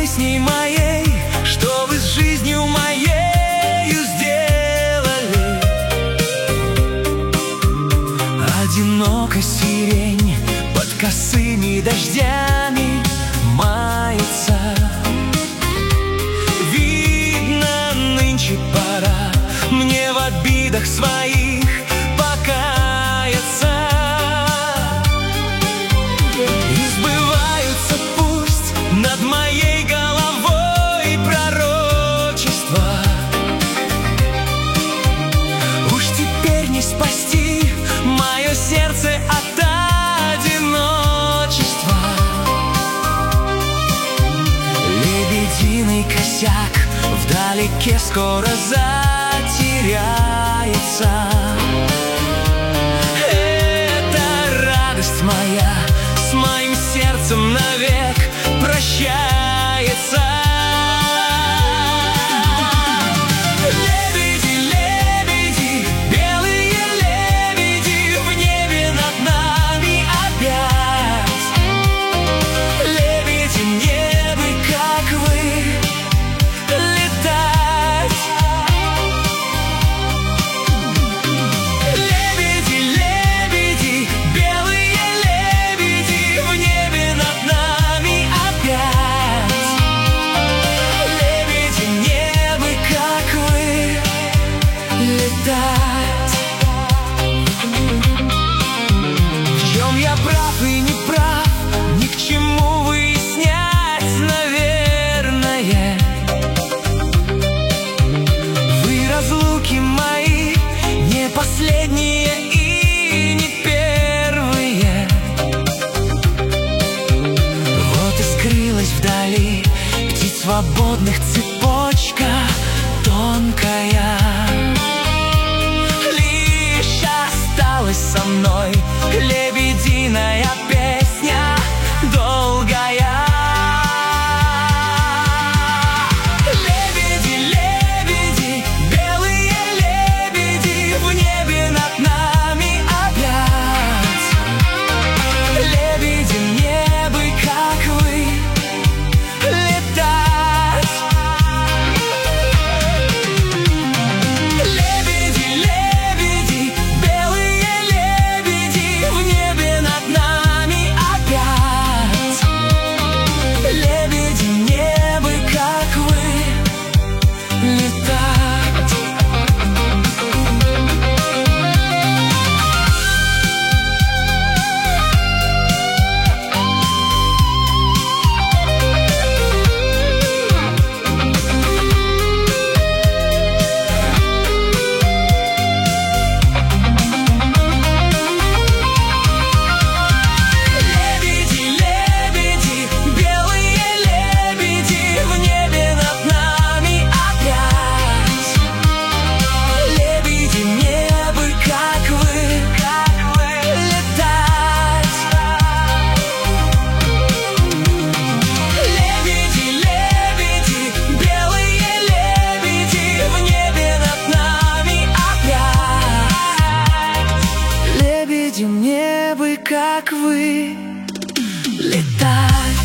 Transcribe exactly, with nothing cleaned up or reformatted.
песней моей, что вы с жизнью моею сделали. Одинокая сирень под косыми дождями мается. Видно, нынче пора мне в обидах своих покаяться. И сбываются пусть над моей головой пророчества. Уж теперь не спасти мое сердце от одиночества. Лебединый косяк вдалеке скоро затеряется. Это радость моя с моим сердцем навек прощается. Лебеди, лебеди, белые лебеди в небе над нами опять. Лебеди, мне бы, как вы, летать. Лебеди, лебеди, белые лебеди в небе над нами опять. Лебеди, мне бы, как вы, летать. В чем я прав и не прав, ни к чему выяснять, наверное. Вы разлуки мои не последние и не первые. Вот и скрылась вдали птиц свободных цепочка тонкая. Лишь осталась со мной лебединая песня долгая. Лебеди, лебеди, белые лебеди в небе над нами опять. Лебеди, мне бы, как вы, летать. Лебеди, лебеди, белые лебеди в небе над нами опять. Лебеди, мне бы, как вы, летать. Лебеди, лебеди, белые лебеди в небе над нами опять. Лебеди, мне бы, как вы, как вы, летать. Лебеди, лебеди, белые лебеди в небе над нами опять. Лебеди, мне бы, как вы, летать.